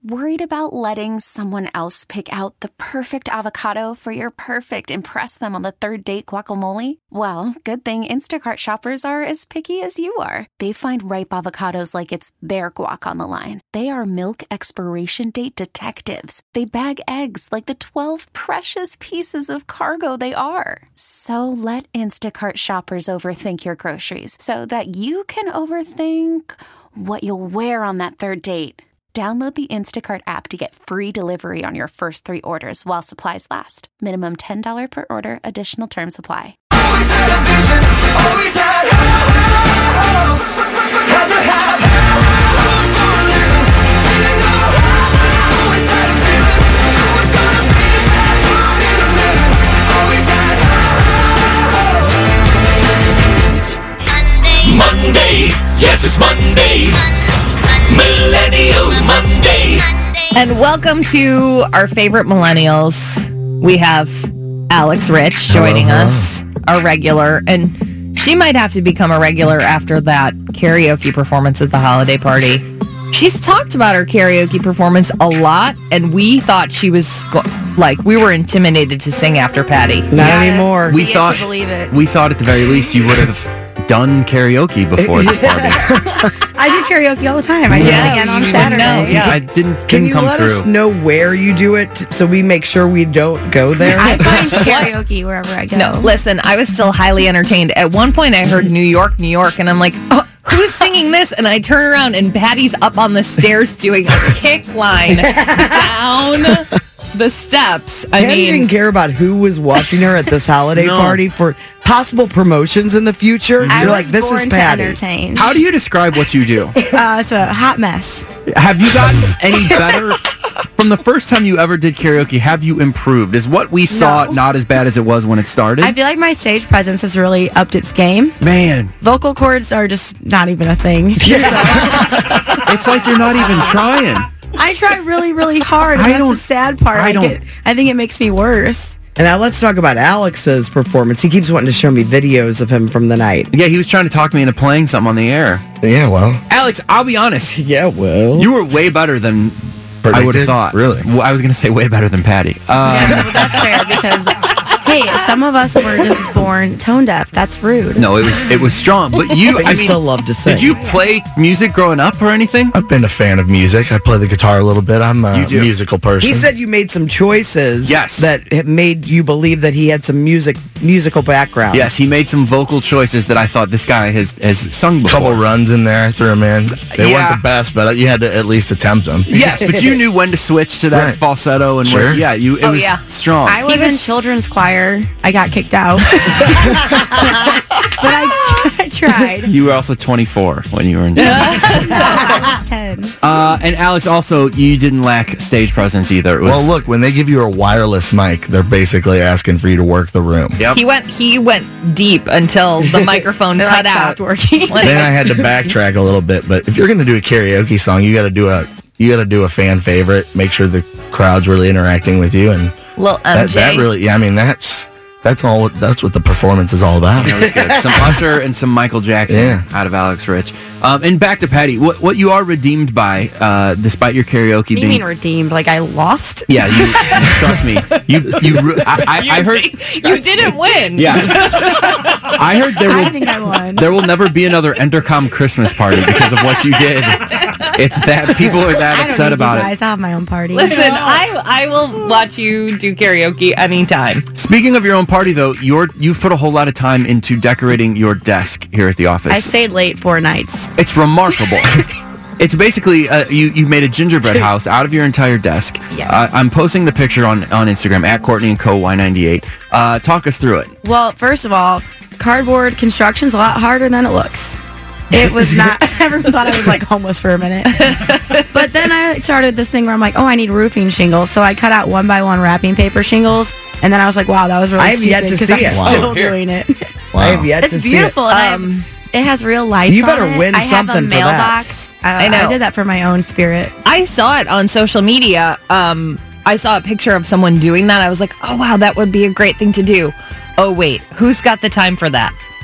Worried about letting someone else pick out the perfect avocado for your perfect impress them on the third date guacamole? Well, good thing Instacart shoppers are as picky as you are. They find ripe avocados like it's their guac on the line. They are milk expiration date detectives. They bag eggs like the 12 precious pieces of cargo they are. So let Instacart shoppers overthink your groceries so that you can overthink what you'll wear on that third date. Download the Instacart app to get free delivery on your first 3 orders while supplies last. Minimum $10 per order. Additional terms apply. Always had a vision, always had hopes. Had to have hopes for a living. Didn't know how. Always had a feeling I was gonna be that one in a million. Always had hopes. Monday, yes it's Monday. Millennial Monday. And welcome to our favorite millennials. We have Alex Rich joining us, our regular, and she might have to become a regular after that karaoke performance at the holiday party. She's talked about her karaoke performance a lot, and we thought she was we were intimidated to sing after Patty. Not anymore. We thought at the very least you would have done karaoke before this party. I do karaoke all the time. I do it again on Saturday. I didn't Can you come let through. us know where you do it so we make sure we don't go there? I find karaoke wherever I go. No, listen, I was still highly entertained. At one point, I heard New York, New York, and I'm like, oh, who's singing this? And I turn around, and Patty's up on the stairs doing a kick line down the steps. I didn't care about who was watching her at this holiday party for possible promotions in the future. I You're was like, this born is to Patty. entertain. How do you describe what you do? It's a hot mess. Have you gotten any better from the first time you ever did karaoke? Have you improved? Is what we saw not as bad as it was when it started? I feel like my stage presence has really upped its game. Man, Vocal cords are just not even a thing. it's like you're not even trying. I try really, really hard, and that's the sad part. I think it makes me worse. And now let's talk about Alex's performance. He keeps wanting to show me videos of him from the night. Yeah, he was trying to talk me into playing something on the air. Yeah, well. Alex, I'll be honest. Yeah, well. You were way better than I would have thought. Really? Well, I was going to say way better than Patty. That's fair because, hey, some of us were just born tone deaf. That's rude. No, it was strong. But you, But you still love to sing. Did you play music growing up or anything? I've been a fan of music. I play the guitar a little bit. I'm a musical person. He said you made some choices that have made you believe that he had some musical background. Yes, he made some vocal choices that I thought this guy has sung before. Couple runs in there, I threw them in. They weren't the best, but you had to at least attempt them. Yes, but you knew when to switch to that falsetto and Sure. where, it was strong. I was in children's choir. I got kicked out. But I tried. You were also 24 when you were in I was 10. and Alex, also, you didn't lack stage presence either. It was, Well, look, when they give you a wireless mic, they're basically asking for you to work the room. Yep. He went deep until the microphone cut out. Stopped working. Then I had to backtrack a little bit, but if you're going to do a karaoke song, you got to do a fan favorite. Make sure the crowd's really interacting with you, and Lil MJ. that really, that's what the performance is all about. That was good. Some Usher and some Michael Jackson out of Alex Rich. And back to Patty. What you are redeemed by, despite your karaoke What do you being mean redeemed? Like I lost? Yeah, you trust me. I heard you didn't win. Yeah, I heard I think I won. there will never be another Entercom Christmas party because of what you did. It's that people are that upset about it. I have my own party. Listen, I will watch you do karaoke anytime. Speaking of your own party, though, you've put a whole lot of time into decorating your desk here at the office. I stayed late 4 nights. It's remarkable. It's basically you made a gingerbread house out of your entire desk. Yes. I'm posting the picture on Instagram at Courtney & Co. Y98. Talk us through it. Well, first of all, cardboard construction's a lot harder than it looks. It was not. Everyone thought I was like homeless for a minute. But then I started this thing where I'm like, oh, I need roofing shingles. So I cut out 1x1 wrapping paper shingles. And then I was like, wow, that was really stupid. I have yet to see it. I'm still doing it. Wow. I have yet to It's see beautiful. it. And it has real lights You better on it. win I have something a for that. mailbox. I know. I did that for my own spirit. I saw it on social media. I saw a picture of someone doing that. I was like, oh, wow, that would be a great thing to do. Oh, wait, who's got the time for that?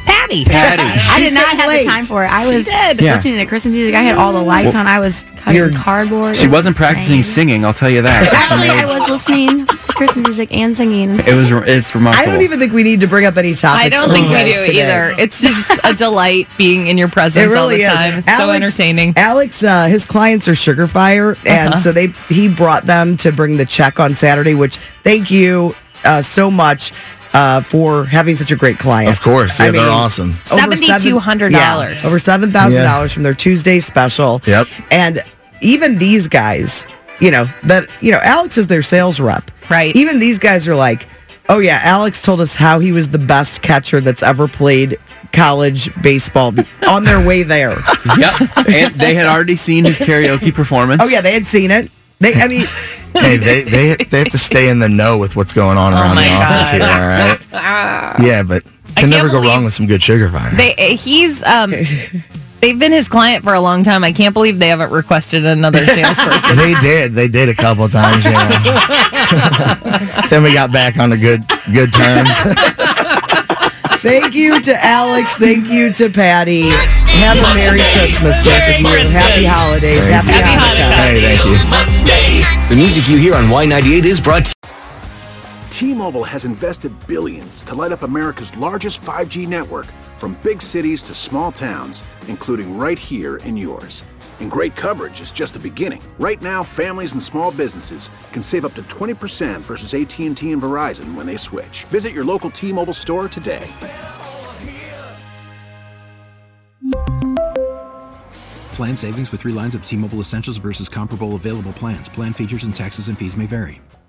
Patty. I did not have late. the time for it. I She was did. Yeah. listening to Christmas music. I had all the lights on. I was cutting cardboard. She It was wasn't practicing insane. singing, I'll tell you that. Actually, I was listening to Christmas music and singing. It's remarkable. I don't even think we need to bring up any topics. I don't from think we you guys do today. either. It's just a delight being in your It presence all really the is. time. It's so Alex- entertaining. Alex, his clients are Sugar Fire, and so he brought them to bring the check on Saturday. Which thank you so much for having such a great client. Of course. Yeah, they're awesome. over $7,200. yeah, over $7,000 from their Tuesday special. Yep. And even these guys, Alex is their sales rep. Right. Even these guys are like, oh yeah, Alex told us how he was the best catcher that's ever played college baseball on their way there. Yep. And they had already seen his karaoke performance. Oh yeah, they had seen it. Hey, they have to stay in the know with what's going on around my the office God. here, all right? Yeah, but can can't never go believe- wrong with some good Sugar Fire. They've been his client for a long time. I can't believe they haven't requested another salesperson. They did a couple of times, yeah. Then we got back on the good terms. Thank you to Alex. Thank you to Patty. Have a Merry Christmas, both of you. Happy holidays. Happy Hanukkah. Hey, thank you. The music you hear on Y98 is brought to T-Mobile has invested billions to light up America's largest 5G network, from big cities to small towns, including right here in yours. And great coverage is just the beginning. Right now, families and small businesses can save up to 20% versus AT&T and Verizon when they switch. Visit your local T-Mobile store today. Plan savings with 3 lines of T-Mobile Essentials versus comparable available plans. Plan features and taxes and fees may vary.